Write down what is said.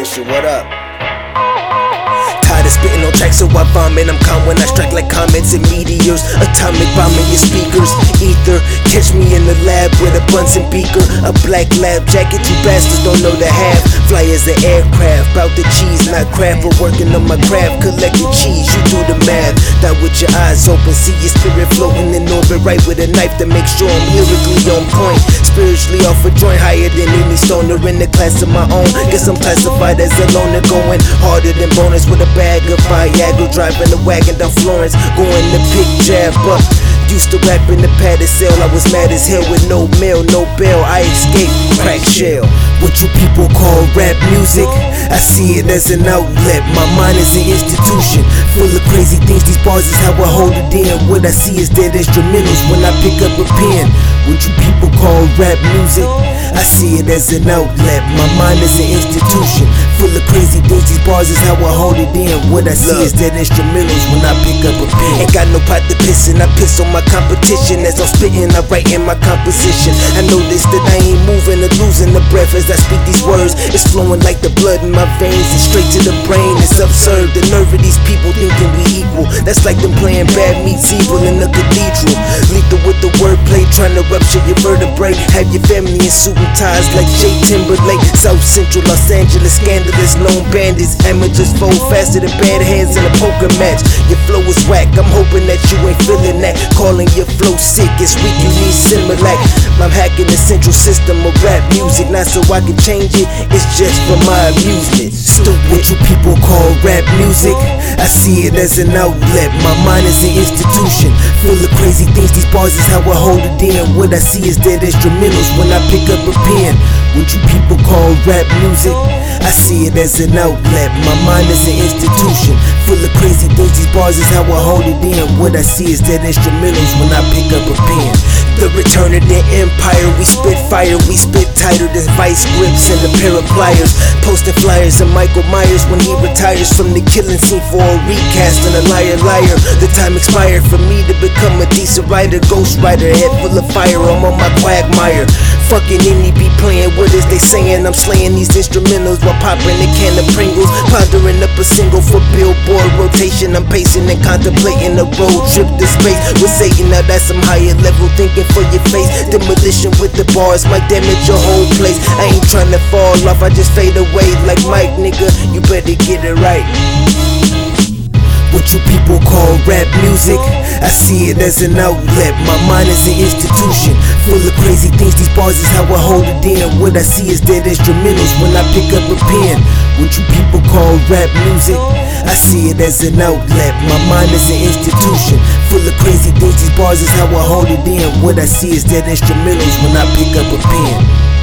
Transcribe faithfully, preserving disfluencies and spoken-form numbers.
shit, what up? Tired of spitting on tracks, so I vomit. I'm calm when I strike like comets and meteors. Atomic bombing your speakers. Ether, catch me in the lab with a Bunsen beaker. A black lab jacket, you bastards don't know the half. Fly as an aircraft, bout the cheese, not craft. We're working on my craft, collecting cheese. You do the math, not with your eyes open. See your spirit floating in orbit, right with a knife to make sure I'm lyrically on point. Spiritually off a joint, higher than any stoner in the class of my own. Guess I'm classified as a loner, going harder than bonus with a bag of Viagra, driving a wagon down Florence, going to pick jab up. Used to rap in the padded cell, I was mad as hell with no mail, no bail. I escaped crack shell. What you people call rap music, I see it as an outlet. My mind is an institution, full of crazy things. These bars is how I hold it in. What I see is dead instrumentals when I pick up a pen. What you people call rap music, I see it as an outlet. My mind is an institution, full of crazy things. These bars is how I hold it in. What I see Look. is dead instrumentals when I pick up a pen. Ain't got no pot to piss in, I piss on my competition. As I'm spitting, I write in my composition. I notice that I ain't moving or losing the breath as I speak these words. It's flowing like the blood in my veins and straight to the brain. It's absurd, the nerve of these people thinking we equal. That's like them playing bad meets evil in the cathedral. Lethal with the wordplay, trying to rupture your vertebrae. Have your family in suit and ties like Jay Timberlake. South Central Los Angeles, scandalous, known bandits. Amateurs fold faster than bad hands in a poker match. Your flow is whack, I'm hoping that you ain't feeling that. Calling your flow sick, it's weak, you need Similac. I'm hacking the central system of rap music, not so I can change it, it's just for my amusement. Stupid. What you people call rap music, I see it as an outlet. My mind is an institution, full of crazy things. These bars is how I hold it in. What I see is dead instrumentals when I pick up a pen. What you people call rap music, I see it as an outlet. My mind is an institution, full of crazy things. These bars is how I hold it in. What I see is dead instrumentals when I pick up a pen. The return of the empire, we spit fire, we spit tighter than vice grips and a pair of pliers. Posting flyers of Michael Myers when he retires from the killing scene for a recast and a liar liar. The time expired for me to become a decent writer, ghost writer, head full of fire, I'm on my quagmire. Fucking indie be playing, what is they saying? I'm slaying these instrumentals while popping a can of Pringles, pondering up a single for Billboard rotation. I'm pacing and contemplating a road trip to space with Satan. Now that's some higher level thinking for your face. Demolition with the bars might damage your whole place. I ain't trying to fall off, I just fade away like Mike, nigga. You better get it right. What you people call rap music, I see it as an outlet. My mind is an institution, full of crazy things. These bars is how I hold it in. What I see is dead instrumentals when I pick up a pen. What you people call rap music, I see it as an outlet. My mind is an institution, full of crazy things. These bars is how I hold it in. What I see is dead instrumentals when I pick up a pen.